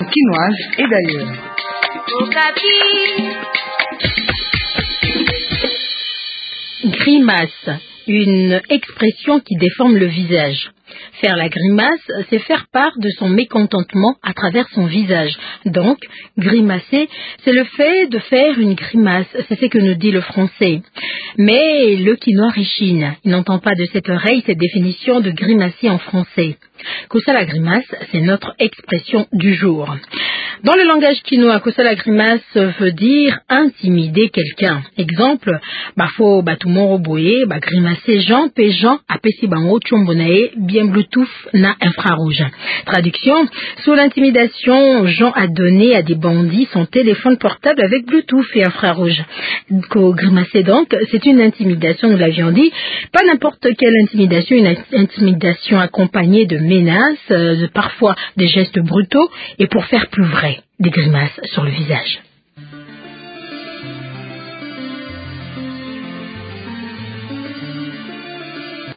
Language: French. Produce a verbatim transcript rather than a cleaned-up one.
Quinoise et d'ailleurs. Grimace, une expression qui déforme le visage. Faire la grimace, c'est faire part de son mécontentement à travers son visage. Donc, grimacer, c'est le fait de faire une grimace, c'est ce que nous dit le français. Mais le quinois richine, il n'entend pas de cette oreille cette définition de grimacer en français. Kosa la grimace, c'est notre expression du jour. Dans le langage quinois, kosa la grimace veut dire intimider quelqu'un. Exemple, bafo batumoro boye, ba grimacer Jean, pe Jean, apesi bango chombonae, bien Bluetooth na infrarouge. Traduction, sous l'intimidation, Jean a donné à des bandits son téléphone portable avec Bluetooth et infrarouge. Ko grimacer donc, c'est une intimidation, nous l'avions dit, pas n'importe quelle intimidation, une intimidation accompagnée de menaces, euh, parfois des gestes brutaux, et pour faire plus vrai, des grimaces sur le visage.